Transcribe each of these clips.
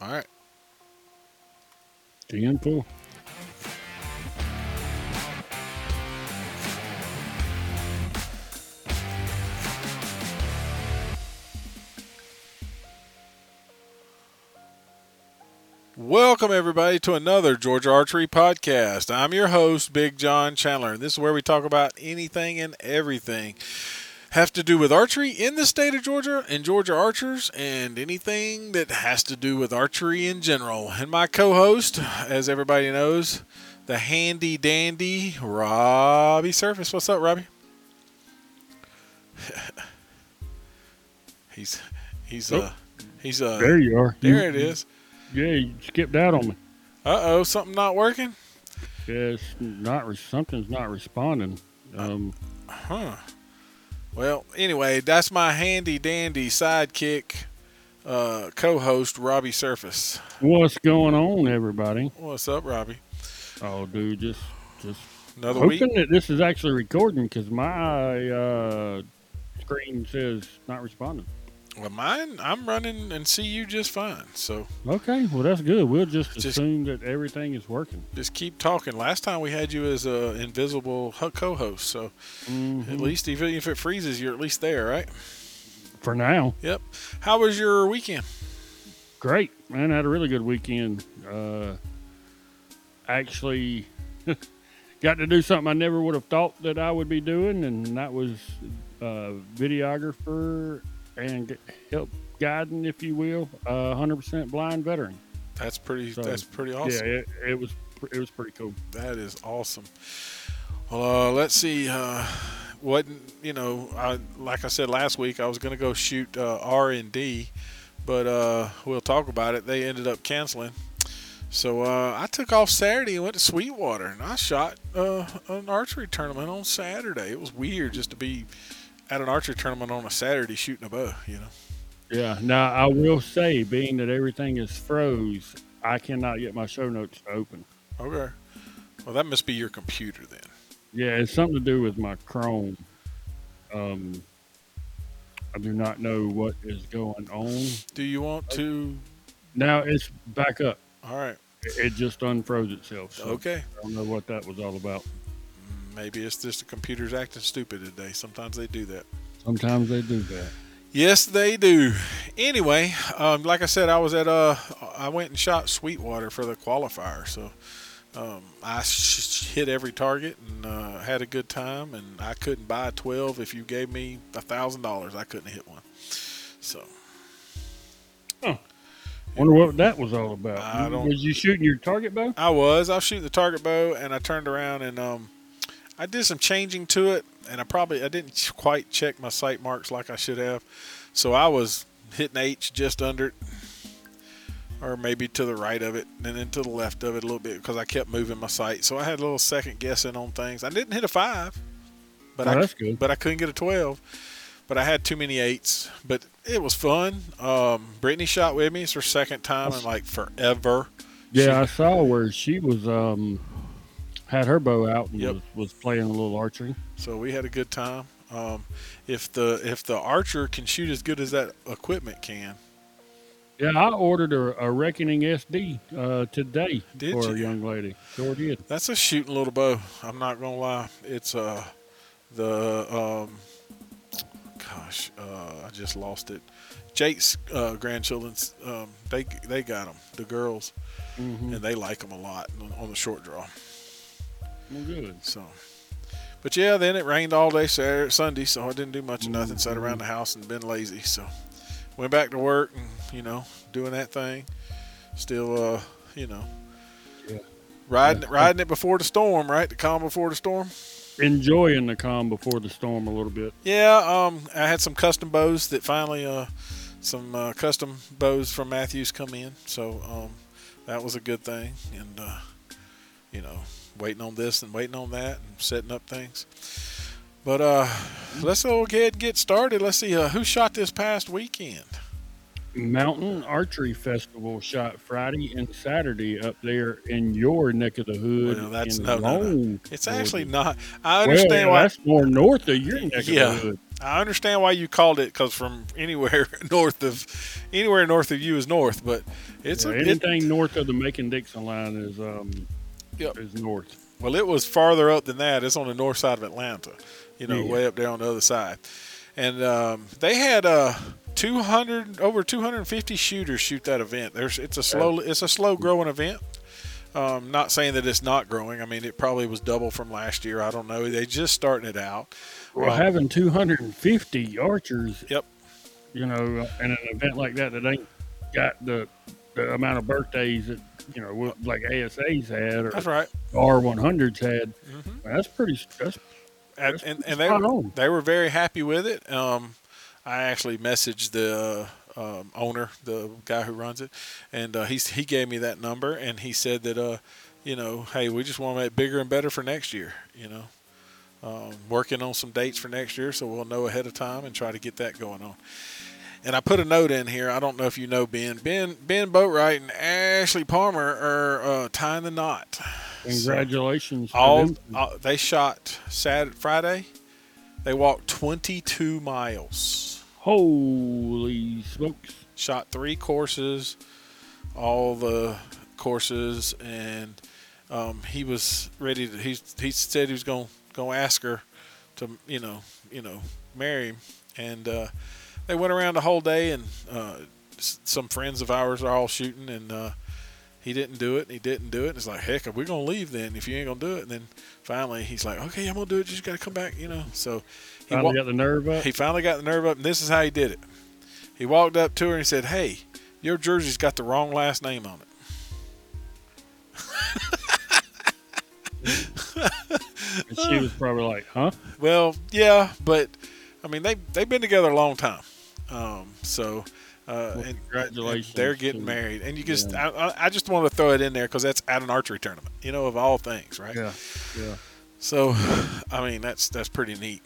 All right. 10-4. Welcome, everybody, to another Georgia Archery Podcast. I'm your host, Big John Chandler, and this is where we talk about anything and everything have to do with archery in the state of Georgia and Georgia archers and anything that has to do with archery in general. And my co-host, as everybody knows, the handy dandy Robbie Surface. What's up, Robbie? he's There you are. There it is. Yeah, you skipped out on me. Uh-oh, something not working? Yeah, something's not responding. Well, anyway, that's my handy dandy sidekick co-host, Robbie Surface. What's going on, everybody? What's up, Robbie? Oh, dude, just Another hoping week? that this is actually recording because my screen says not responding. Well, mine, I'm running and see you just fine. So Okay, well, that's good. We'll just assume that everything is working. just keep talking. Last time we had you as a invisible co-host, so at least even if it freezes, you're at least there, right? For now. Yep. How was your weekend? Great, man. I had a really good weekend. Actually, got to do something I never would have thought that I would be doing, and that was videographer and help guiding, if you will, 100% blind veteran. That's pretty. So, that's pretty awesome. Yeah, it was pretty cool. That is awesome. Well, let's see. Like I said last week, I was going to go shoot R&D, but we'll talk about it. They ended up canceling. So I took off Saturday and went to Sweetwater, and I shot an archery tournament on Saturday. It was weird just to be at an archery tournament on a Saturday shooting a bow, Yeah. Now, I will say, being that everything is froze, I cannot get my show notes to open. Okay. Well, that must be your computer then. Yeah, it's something to do with my Chrome. I do not know what is going on. Do you want to? Now it's back up. All right. It just unfroze itself. So Okay. I don't know what that was all about. Maybe it's just the computer's acting stupid today. Sometimes they do that. Sometimes they do that. Yes, they do. Anyway, like I said, I went and shot Sweetwater for the qualifier. So I hit every target and had a good time. And I couldn't buy a 12 if you gave me $1,000. I couldn't hit one. So. Wonder what that was all about. I don't. Was you shooting your target bow? I was shooting the target bow, and I turned around and I did some changing to it, and I didn't quite check my sight marks like I should have, so I was hitting H just under it, or maybe to the right of it, and then to the left of it a little bit because I kept moving my sight. So I had a little second guessing on things. I didn't hit a 5, but that's good. But I couldn't get a 12. But I had too many 8s. But it was fun. Brittany shot with me. It's her second time in like forever. Yeah, I saw where she was had her bow out and Yep. was playing a little archery. So we had a good time. If the archer can shoot as good as that equipment can. Yeah, I ordered a Reckoning SD today Did for you? a young lady. Sure did. That's a shooting little bow. I'm not gonna lie. It's I just lost it. Jake's grandchildren's they got them, the girls, and they like them a lot on the short draw. Well, good. So, but yeah, then it rained all day Sunday, so I didn't do much of nothing. Sat around the house and been lazy. So, went back to work and doing that thing. Still, Yeah. riding it before the storm, right? The calm before the storm. Enjoying the calm before the storm a little bit. Yeah, I had some custom bows that finally, some custom bows from Matthews come in, so that was a good thing. And waiting on this and waiting on that and setting up things. But let's go ahead and get started. Let's see who shot this past weekend. Mountain Archery Festival shot Friday and Saturday up there in your neck of the hood. Well, that's in no. Rome, It's Georgia. actually not. I understand why. That's more north of your neck of Yeah. the hood. I understand why you called it, because from anywhere north of you is north, but it's anything north of the Macon-Dixon line is Yep. is north. Well, it was farther up than that. It's on the north side of Atlanta, way up there on the other side. And they had over 250 shooters shoot that event. It's a slow growing event. Not saying that it's not growing. I mean, it probably was double from last year. I don't know. They just starting it out. Well, having 250 archers, yep, in an event like that ain't got the amount of birthdays that like ASA's had, or that's right, R100s had. Mm-hmm. That's pretty. And they were very happy with it. I actually messaged the owner, the guy who runs it, and he gave me that number, and he said that hey, we just want to make it bigger and better for next year. Working on some dates for next year, so we'll know ahead of time and try to get that going on. And I put a note in here. I don't know if you know Ben Boatwright and Ashley Palmer are tying the knot. Congratulations! So they shot Friday. They walked 22 miles. Holy smokes! Shot 3 courses, all the courses, and he was ready to. He said he was going to ask her to marry him, and they went around the whole day, and some friends of ours are all shooting, and he didn't do it, and he didn't do it. And it's like, heck, we're going to leave then if you ain't going to do it. And then finally he's like, okay, I'm going to do it. You just got to come back, So he finally got the nerve up. He finally got the nerve up, and this is how he did it. He walked up to her and he said, hey, your jersey's got the wrong last name on it. And she was probably like, huh? Well, yeah, but I mean, they've been together a long time. And congratulations. They're getting married. And you just, I just want to throw it in there because that's at an archery tournament, of all things, right? Yeah. So, I mean, that's pretty neat.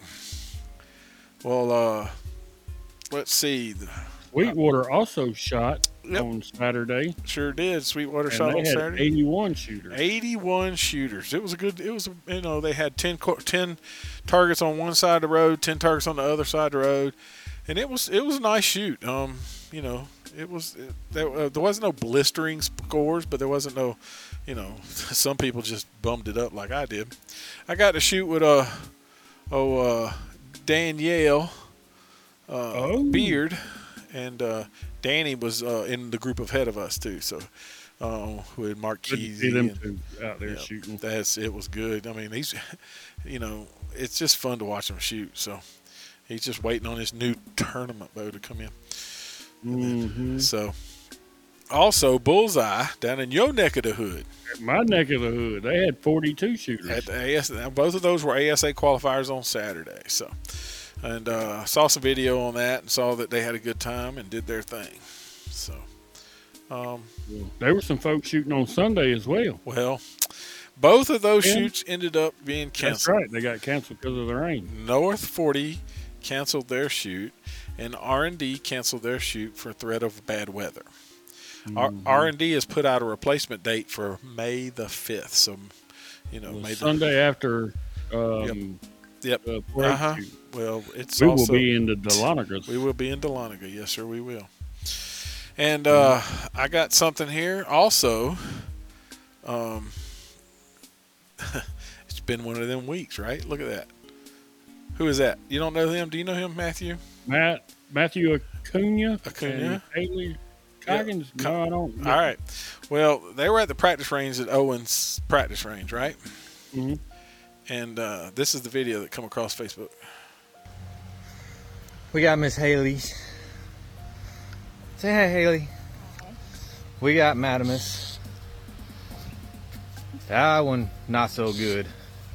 Well, let's see. Sweetwater also shot on Saturday. Sure did. Sweetwater shot on Saturday. 81 shooters. 81 shooters. They had 10 targets on one side of the road, 10 targets on the other side of the road. And it was a nice shoot. There wasn't no blistering scores, but there wasn't no, some people just bummed it up like I did. I got to shoot with Danielle Beard, and Danny was in the group ahead of us too. So with Mark Keezy out there shooting. It was good. I mean, he's, it's just fun to watch him shoot. So. He's just waiting on his new tournament bow to come in. Mm-hmm. So, also Bullseye down in your neck of the hood. My neck of the hood, they had 42 shooters. At the both of those were ASA qualifiers on Saturday. So, and saw some video on that and saw that they had a good time and did their thing. So, there were some folks shooting on Sunday as well. Well, both of those shoots ended up being canceled. That's right. They got canceled because of the rain. North 40 canceled their shoot, and R&D canceled their shoot for threat of bad weather. Mm-hmm. R&D has put out a replacement date for May the 5th. So, Sunday after. Yep. Well, we will be in the Dahlonega. We will be in Dahlonega. Yes, sir, we will. And I got something here also. It's been one of them weeks, right? Look at that. Who is that? You don't know him? Do you know him, Matthew? Matthew Acuna. Acuna. Haley Coggins. Yep. No, I don't. All right. Well, they were at the practice range at Owen's practice range, right? Mm-hmm. And this is the video that come across Facebook. We got Miss Haley. Say hi, Haley. Hi. We got Madamus. That one, not so good.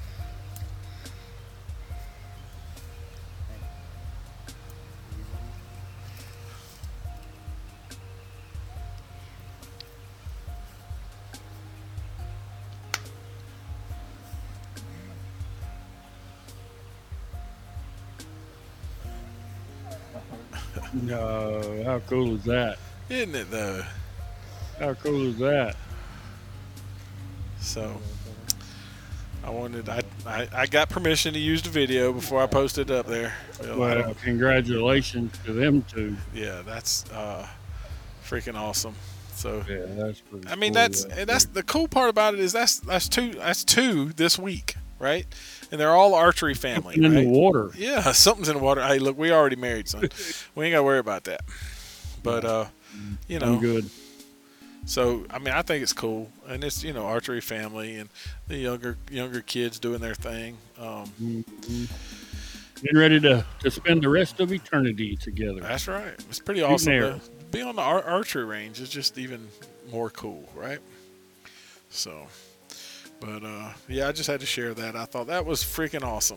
No, how cool is that? Isn't it, though? How cool is that? So, I got permission to use the video before I posted it up there. Well, congratulations to them two. Yeah, that's freaking awesome. So Yeah, that's pretty I mean cool, that's the cool part about it is that's two this week, right? And they're all archery family. in right? the water. Yeah, something's in the water. Hey, look, we already married, son. We ain't got to worry about that. But you know, I'm good. so I mean, I think it's cool, and it's archery family and the younger kids doing their thing. Getting ready to spend the rest of eternity together. That's right. It's pretty Shooting awesome. arrows. To be on the archery range is just even more cool, right? So, but yeah, I just had to share that. I thought that was freaking awesome.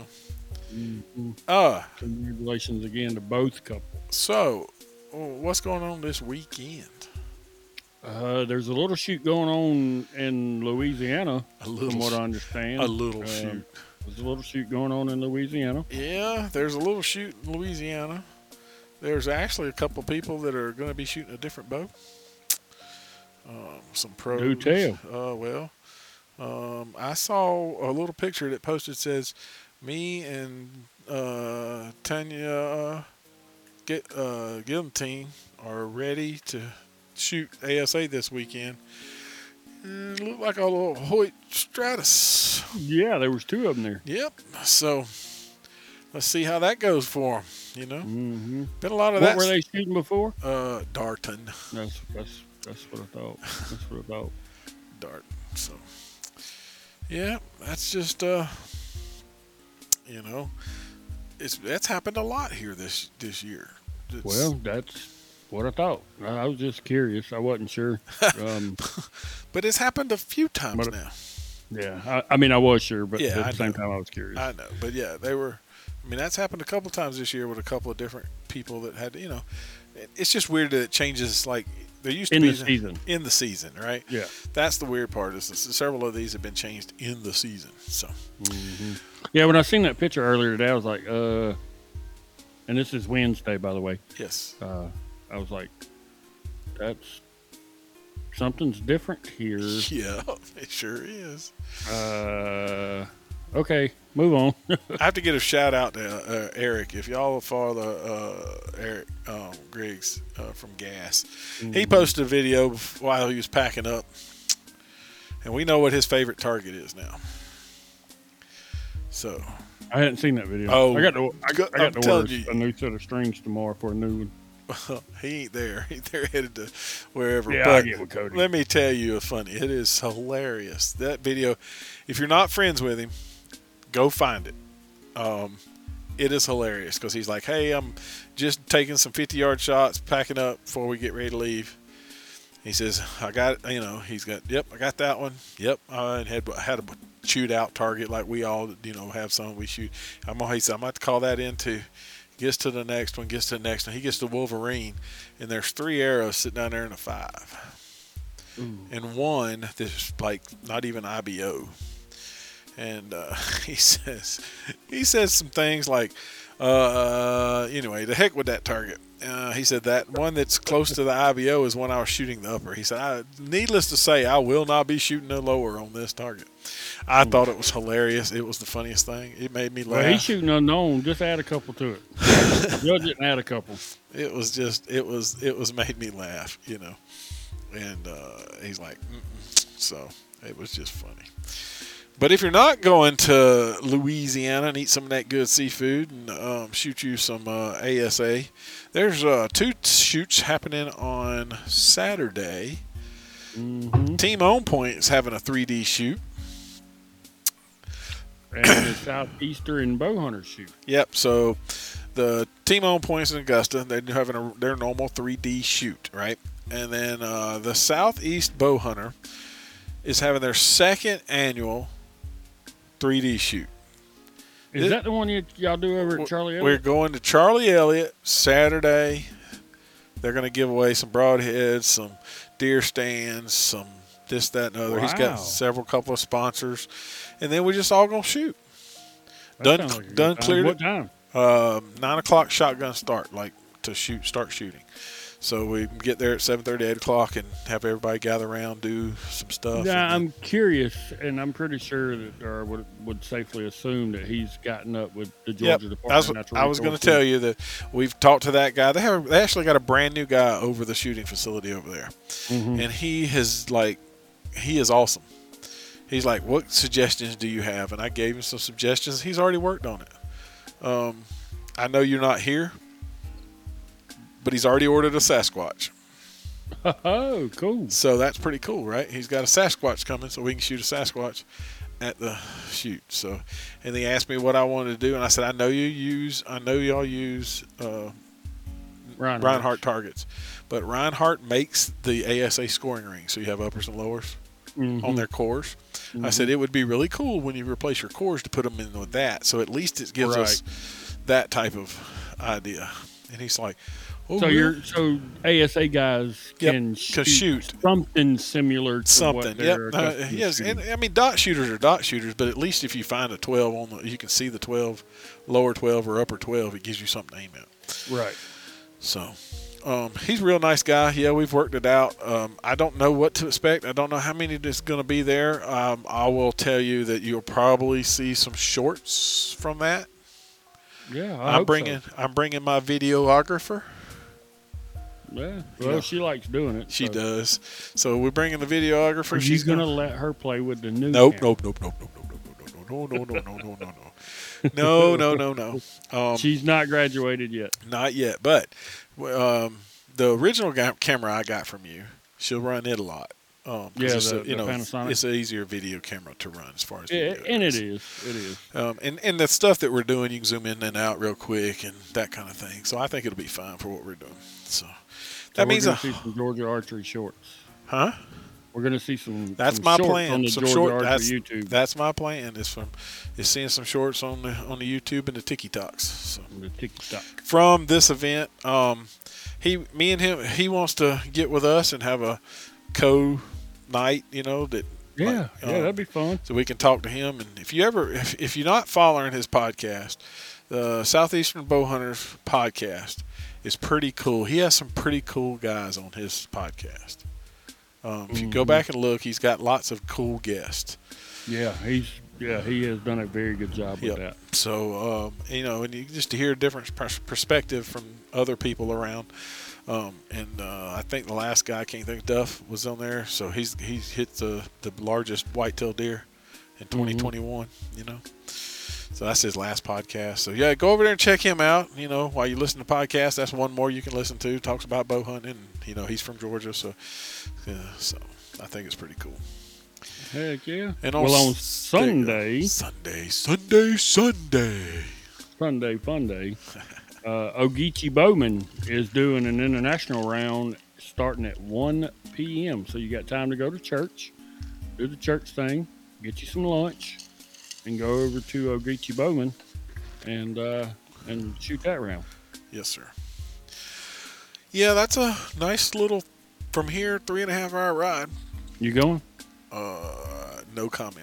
Congratulations again to both couples. So what's going on this weekend? There's a little shoot going on in Louisiana, A little from what I understand. A little shoot. There's a little shoot going on in Louisiana. Yeah, there's a little shoot in Louisiana. There's actually a couple people that are going to be shooting a different bow. Some pros. Do tell. I saw a little picture that posted says, me and Tanya Giltine are ready to shoot ASA this weekend. It looked like a little Hoyt Stratus. Yeah, there was two of them there. Yep. So let's see how that goes for them. Mm-hmm. Been a lot of What that. were they shooting before? Darton. That's what I thought. That's what I thought. Dart. So yeah, that's just that's happened a lot here this year. Well, that's what I thought. I was just curious. I wasn't sure. But it's happened a few times But- now. Yeah, I mean, I was sure, but Yeah, at I the same know. time, I was curious. I know, but yeah, they were. I mean, that's happened a couple times this year with a couple of different people that had. It's just weird that it changes. Like there used to In be the season. In the season, right? Yeah. That's the weird part. Is several of these have been changed in the season. So Yeah, when I seen that picture earlier today, I was like, and this is Wednesday, by the way. yes, I was like, that's something's different here. yeah, it sure is. Okay, move on. I have to get a shout out to Eric. If y'all follow Eric Griggs from Gas, he posted a video while he was packing up, and we know what his favorite target is now. So I hadn't seen that video. Oh, I got to I'm order telling you. a new set of strings tomorrow for a new one. he ain't there. They're headed to wherever. Yeah, but I get with Cody. let me tell you a funny. It is hilarious. That video. If you're not friends with him, go find it. It is hilarious because he's like, "Hey, I'm just taking some 50-yard shots, packing up before we get ready to leave." He says, "I got, he's got, yep, I got that one, yep." And had a shoot out target like we all, have some we shoot. He said, "I'm about to call that in too." Gets to the next one, gets to the next one. He gets to Wolverine, and there's 3 arrows sitting down there in a 5. Ooh. And one that's like not even IBO. And he says some things like, anyway, the heck with that target. He said that one that's close to the IBO is when I was shooting the upper. He said, needless to say, I will not be shooting the lower on this target. I thought it was hilarious. It was the funniest thing. It made me laugh. Well, he's shooting unknown. Just add a couple to it. Judge it and add a couple. It was just, it was made me laugh, And he's like, so it was just funny. But if you're not going to Louisiana and eat some of that good seafood and shoot you some ASA, there's 2 shoots happening on Saturday. Mm-hmm. Team On Point is having a 3D shoot. And the Southeastern bow hunter shoot. Yep. So the Team On Points in Augusta, they're having their normal 3D shoot, right? And then the Southeast Bow Hunter is having their 2nd annual 3D shoot. Is that the one y'all do over at Charlie Elliott? We're going to Charlie Elliott Saturday. They're going to give away some broadheads, some deer stands, some this, that, and other. Wow. He's got couple of sponsors. And then we're just all going to shoot. That sounds like a good time. Cleared What it. time? 9 o'clock shotgun start, like to start shooting. So we can get there at 7:30, 8 o'clock, and have everybody gather around, do some stuff. Yeah, and I'm curious, and I'm pretty sure that, or would safely assume that he's gotten up with the Georgia Department of Natural I was going to Resources. tell you that we've talked to that guy. They actually got a brand new guy over the shooting facility over there, and he is awesome. He's like, what suggestions do you have? And I gave him some suggestions. He's already worked on it. I know you're not here, but he's already ordered a Sasquatch. Oh, cool. So that's pretty cool, right? He's got a Sasquatch coming, so we can shoot a Sasquatch at the shoot. So, and he asked me what I wanted to do, and I said, I know y'all use Reinhardt targets, but Reinhardt makes the ASA scoring ring, so you have uppers and lowers on their cores. I said it would be really cool when you replace your cores to put them in with that, so at least it gives us that type of idea. And he's like, oh, so ASA guys can shoot something similar to what they're yes, and I mean dot shooters are dot shooters, but at least if you find a 12 you can see the 12, lower 12 or upper 12, it gives you something to aim at. Right. So, he's a real nice guy. Yeah, we've worked it out. I don't know what to expect. I don't know how many is going to be there. I will tell you that you'll probably see some shorts from that. Yeah, I'm bringing my videographer. Yeah, well, she likes doing it. She does. So we're bringing the videographer. She's going to let her play with the new. Nope. No. She's not graduated yet. Not yet, but the original camera I got from you, she'll run it a lot. The Panasonic. It's an easier video camera to run as far as video and goes. it is. And the stuff that we're doing, you can zoom in and out real quick and that kind of thing. So I think it'll be fine for what we're doing. So that means we're going to see some Georgia archery shorts. Huh? We're going to see some. That's my plan. On the some Georgia short. Archery YouTube. That's my plan. Is seeing some shorts on the YouTube and the TikToks. So the TikTok from this event, me and him, he wants to get with us and have a night. That'd be fun. So we can talk to him. And if you're not following his podcast, the Southeastern Bowhunters podcast is pretty cool. He has some pretty cool guys on his podcast. If you go back and look, he's got lots of cool guests. Yeah, he has done a very good job with that. So, and just to hear a different perspective from other people around. I think the last guy, I can't think, Duff, was on there. So he's hit the largest whitetail deer in 2021, So that's his last podcast. So, yeah, go over there and check him out. While you listen to podcasts, that's one more you can listen to. Talks about bow hunting. He's from Georgia. So I think it's pretty cool. Heck yeah. And on Sunday. Sunday fun day. Ogeechee Bowman is doing an international round starting at 1 p.m. So you got time to go to church, do the church thing, get you some lunch, and go over to Ogeechee Bowman and shoot that round. Yes, sir. Yeah, that's a nice little, from here, 3.5 hour ride. You going? No comment.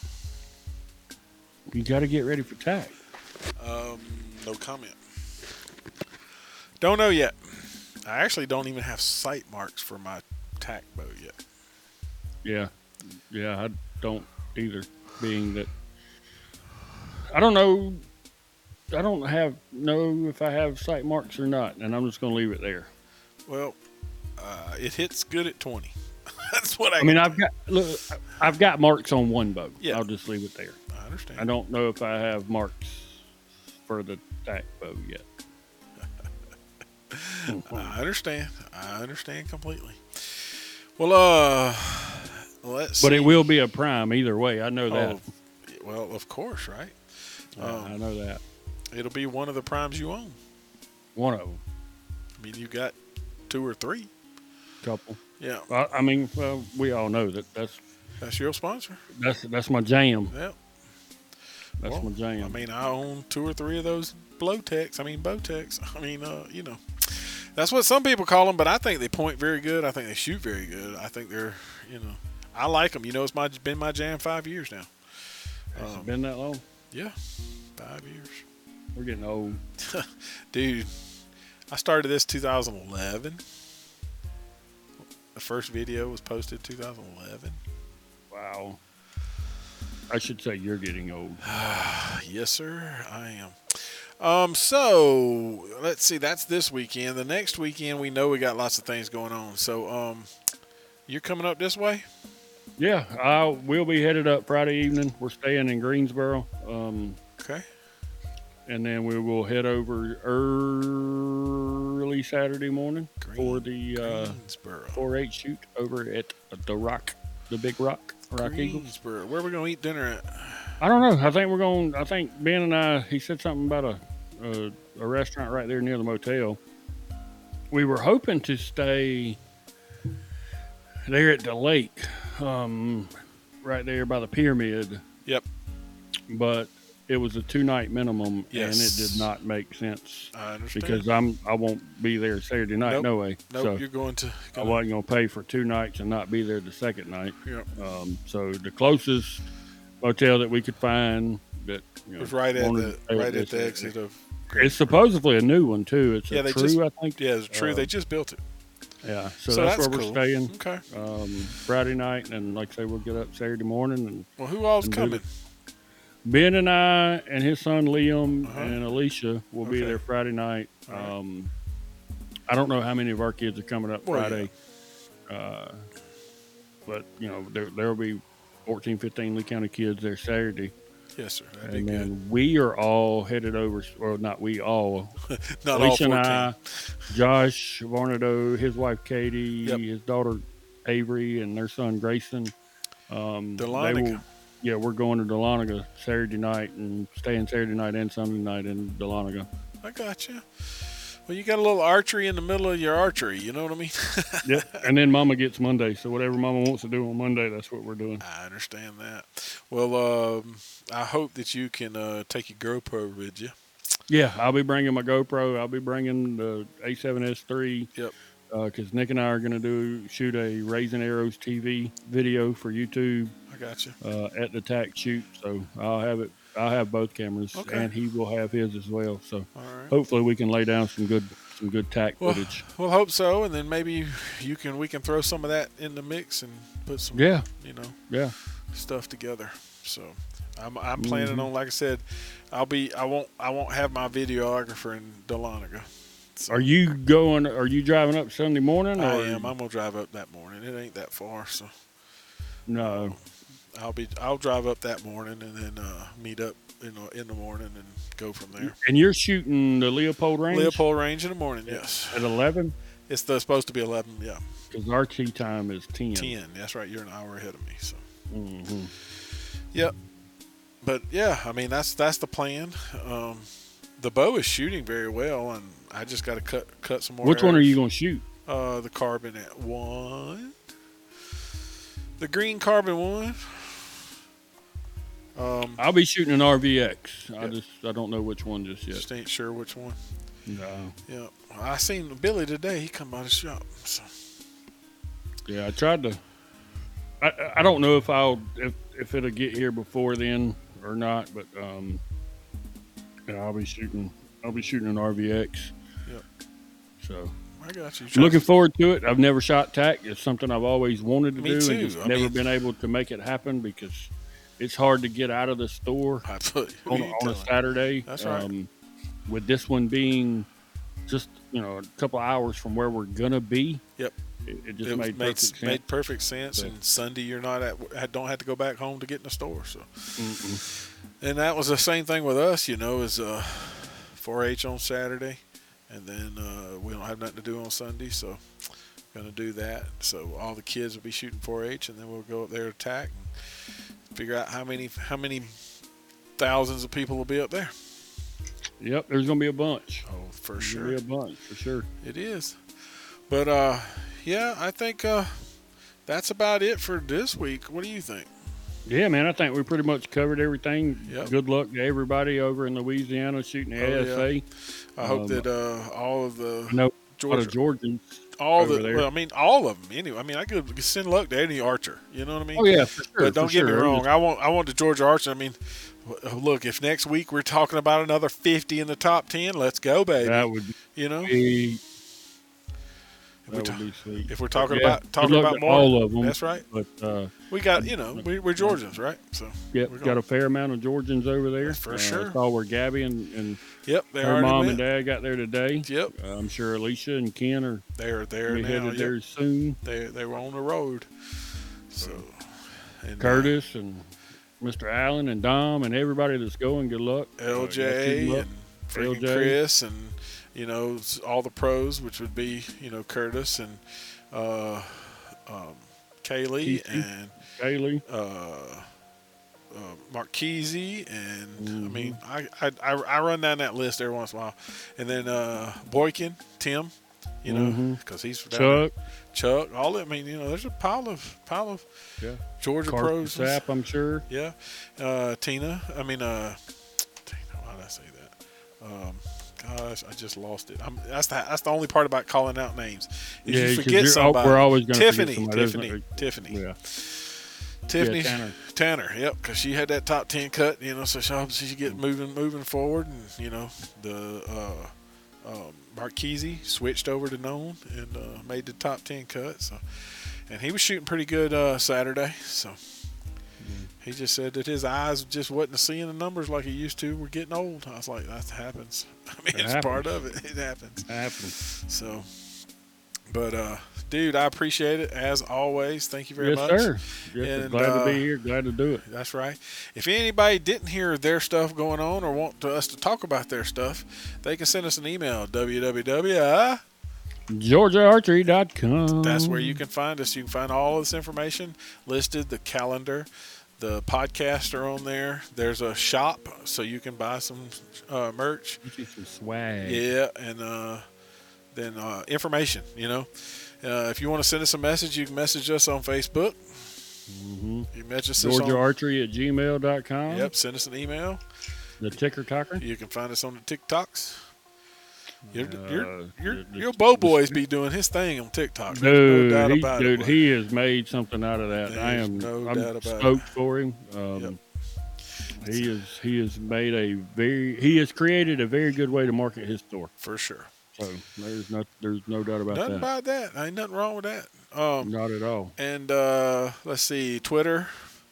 You got to get ready for TAC. No comment. Don't know yet. I actually don't even have sight marks for my TAC bow yet. Yeah, I don't either. Being that I don't know. I don't know if I have sight marks or not, and I'm just going to leave it there. Well, it hits good at 20. That's what I mean, I've got marks on one bow. Yeah. I'll just leave it there. I understand. I don't know if I have marks for the TAC bow yet. I understand completely. Well, let's see. But it will be a prime either way. I know that. Well, of course, right? I know that. It'll be one of the primes you own. One of them. I mean, you got 2 or 3. Couple. Yeah. I mean, well, we all know that's your sponsor. That's my jam. Yep. That's my jam. I mean, I own 2 or 3 of those Bowtechs. I mean, that's what some people call them, but I think they point very good. I think they shoot very good. I think they're, I like them. It's been my jam 5 years now. Has it been that long? Yeah, 5 years. We're getting old. Dude, I started this 2011. The first video was posted 2011. Wow. I should say you're getting old. Yes, sir, I am. So let's see. That's this weekend. The next weekend, we know we got lots of things going on. So, you're coming up this way? Yeah, we'll be headed up Friday evening. We're staying in Greensboro. Okay. And then we will head over early Saturday morning for the Greensboro 4-H shoot over at the Rock, the Big Rock Eagles. Greensboro. Where are we going to eat dinner at? I don't know. I think Ben and I, he said something about a restaurant right there near the motel. We were hoping to stay there at the lake, right there by the pyramid. Yep. But it was a 2-night minimum, Yes. and it did not make sense I understand. because I won't be there Saturday night. Nope. No way. Nope, So you're going to. I wasn't going to pay for 2 nights and not be there the second night. Yep. So the closest motel that we could find that It was right at wanted to stay the this area. exit of. It's supposedly a new one too. It's Yeah, a they True, just- I think. Yeah, it's true. They just built it. Yeah, so that's where we're cool. staying Okay. Friday night, and like I say, we'll get up Saturday morning. And Well, who all's And do coming? Ben and I and his son Liam Uh-huh. and Alicia will be Okay. there Friday night. All right. I don't know how many of our kids are coming up Well, Friday, but there will be 14, 15 Lee County kids there Saturday. Yes, sir. That'd be And good. then we are all headed over, or not we all, Not all Alicia 14. and I, Josh Varnado, his wife Katie, Yep. his daughter Avery, and their son Grayson. Dahlonega. We're going to Dahlonega Saturday night and staying Saturday night and Sunday night in Dahlonega. I got you. Well, you got a little archery in the middle of your archery. You know what I mean? Yep. And then Mama gets Monday, so whatever Mama wants to do on Monday, that's what we're doing. I understand that. Well, I hope that you can take your GoPro with you. Yeah, I'll be bringing my GoPro. I'll be bringing the A7S3. Yep. Because Nick and I are going to shoot a Raising Arrows TV video for YouTube I got you. at the TAC shoot. So I'll have both cameras, Okay. and he will have his as well. So All right. hopefully we can lay down some good TAC Well, footage. we'll hope so, and then maybe we can throw some of that in the mix and put some Yeah, yeah. stuff together. So I'm planning Mhm. on, like I said, I won't have my videographer in Dahlonega. So Are you driving up Sunday morning? I or- am. I'm gonna drive up that morning. It ain't that far, so No. I'll drive up that morning and then meet up in the morning and go from there. And you're shooting the Leopold Range Leopold Range in the morning, yes. at 11? It's supposed to be 11, yeah. Because our tea time is 10. 10. That's right. You're an hour ahead of me, so. Mm-hmm. Yep. But yeah, I mean that's the plan. The bow is shooting very well, and I just got to cut some more. Which one are arrows. you going to shoot? The carbon at 1. The green carbon 1. I'll be shooting an RVX. Yep. I don't know which one just yet. Just ain't sure which one. No. Yeah, I seen Billy today. He come by the shop. So. Yeah, I tried to. I don't know if it'll get here before then or not, but yeah, I'll be shooting an RVX. Yep. So I got you. looking forward to it. I've never shot TAC. It's something I've always wanted to Me do, too. and just I never mean- been able to make it happen because it's hard to get out of the store I put on a Saturday. That's right. With this one being just a couple of hours from where we're gonna be. Yep. It just It made perfect sense. made perfect sense. So- And Sunday, you're not don't have to go back home to get in the store. So, Mm-mm. and that was the same thing with us. Is 4-H on Saturday, and then we don't have nothing to do on Sunday, so gonna do that. So all the kids will be shooting 4-H, and then we'll go up there to TAC and figure out how many thousands of people will be up there. Yep, there's gonna be a bunch. Oh, for There's sure. gonna be a bunch for sure. It is. But, yeah, I think that's about it for this week. What do you think? Yeah, man, I think we pretty much covered everything. Yep. Good luck to everybody over in Louisiana shooting the Oh, ASA. I hope that all of the I know a lot of Georgia, Georgians. all over the, there. well, I mean, all of them. Anyway, I mean, I could send luck to any archer. You know what I mean? Oh yeah, for sure. But don't for get me sure. wrong. I want the Georgia archer. I mean, Look, if next week we're talking about another 50 in the top 10, let's go, baby. That would You know, be If that would be sweet. if we're talking Yeah, about good luck to more, all of them. that's right. But We got we're Georgians, right? So yep, we're got a fair amount of Georgians over there. For sure. I saw where Gabby and yep, they her already mom met. and dad got there today. Yep, I'm sure Alicia and Ken are they're there be now. headed Yep. there soon. They were on the road. So and, Curtis and Mr. Allen and Dom and everybody that's going, good luck. LJ Keep 'em up. and freaking LJ. Chris and all the pros, which would be Curtis and Kaylee Keith. and Kaylee. Marquise and Mhm. I mean I run down that list every once in a while, and then Boykin, Tim, Mhm. because he's down there. Chuck. Chuck, all that. I mean, there's a pile of Yeah. Georgia Carson pros. Sapp, I'm sure. Yeah, Tina. I mean, Tina. Why did I say that? Gosh, I just lost it. That's the only part about calling out names. If Yeah, you 'cause forget somebody, we're always going to Tiffany, forget somebody. Tiffany, Yeah. Tiffany, Yeah, Tanner. Yep, because she had that top 10 cut. So she hopes she get moving forward, and the Marquise switched over to known and made the top 10 cut. So, and he was shooting pretty good Saturday. So. He just said that his eyes just wasn't seeing the numbers like he used to. We're getting old. I was like, that happens. I mean, it's part of it. It happens. Happens. So, but dude, I appreciate it as always. Thank you very Yes, much. sir. Yes, And, glad to be here. Glad to do it. That's right. If anybody didn't hear their stuff going on or want us to talk about their stuff, they can send us an email, www. GeorgiaArchery.com. That's where you can find us. You can find all of this information listed, the calendar. The podcasts are on there. There's a shop, so you can buy some merch. Get you some swag. Yeah, and then information, if you want to send us a message, you can message us on Facebook. Mm-hmm. You message us on, GeorgiaArchery@gmail.com. Yep, send us an email. The Ticker Talker. You can find us on the TikToks. Your the- Bo Boys be doing his thing on TikTok. There's Dude, no doubt about it. he has made something out of that. There's I'm no doubt about it. stoked for him. Yep. He has created a very good way to market his store. For sure. So there's no doubt about Nothing that. about that. Ain't nothing wrong with that. Not at all. And let's see, Twitter,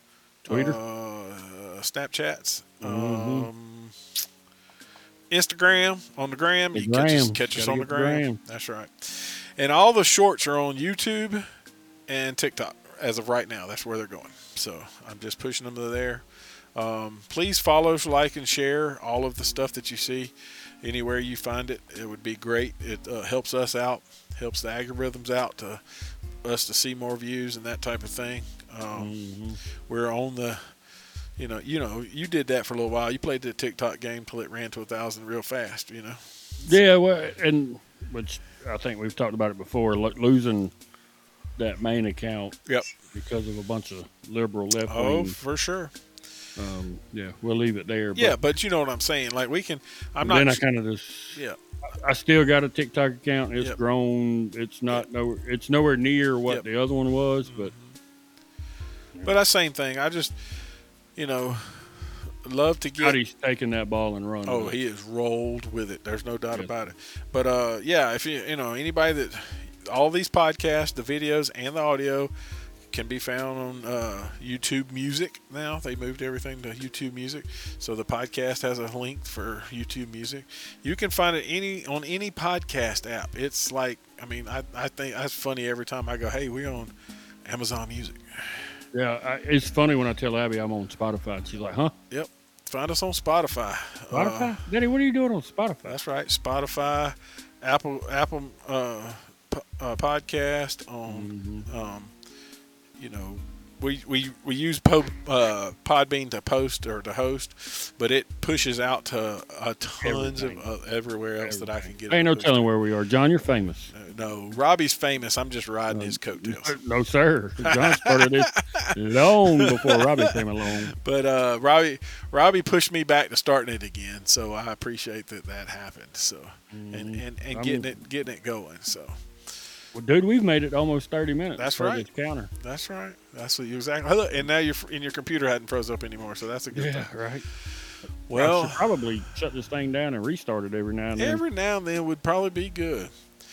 Snapchats, Mhm. Instagram on the gram. You can catch us Gotta on the get the gram. gram. That's right. And all the shorts are on YouTube and TikTok as of right now. That's where they're going. So I'm just pushing them to there. Please follow, like, and share all of the stuff that you see. Anywhere you find it, it would be great. It helps us out, helps the algorithms out to us to see more views and that type of thing. We're on the, you did that for a little while. You played the TikTok game till it ran to 1,000 real fast. Yeah, well, and which I think we've talked about it before. Losing that main account. Yep. Because of a bunch of liberal left Oh, wing. for sure. Yeah, we'll leave it there. Yeah, but you know what I'm saying. Like we can. Then I kind of just. Yeah. I still got a TikTok account. It's Yep. grown. It's not It's nowhere near what Yep. the other one was, but. But that same thing. I just, love to get. He's taking that ball and running. Oh, with it. he is rolled with it. There's no doubt about it. But yeah, if anybody that all these podcasts, the videos and the audio can be found on YouTube Music now. They moved everything to YouTube Music, so the podcast has a link for YouTube Music. You can find it on any podcast app. It's like, I think that's funny every time I go, hey, we're on Amazon Music. Yeah, it's funny when I tell Abby I'm on Spotify, and she's like, "Huh? Yep. Find us on Spotify. Spotify? Daddy, what are you doing on Spotify?" That's right. Spotify, Apple podcast on, we use Podbean to post or to host, but it pushes out to tons of everywhere else that I can get. Ain't no pushed. telling where we are. John, you're famous. No, Robbie's famous. I'm just riding his coattails. No, sir. John started this long before Robbie came along. But Robbie pushed me back to starting it again, so I appreciate that happened. So and getting it going. So Well, dude, we've made it almost 30 minutes. That's for right. this counter. That's right. That's what you exactly. Look, and now your computer hadn't froze up anymore, so that's a good thing. Right. I Well, should probably shut this thing down and restart it every now and then. every now and then would probably be good.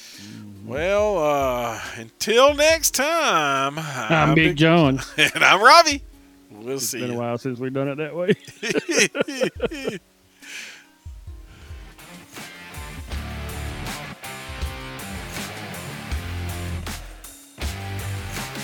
Well, until next time, I'm Big John. and I'm Robbie. We'll It's see been a you. while since we've done it that way.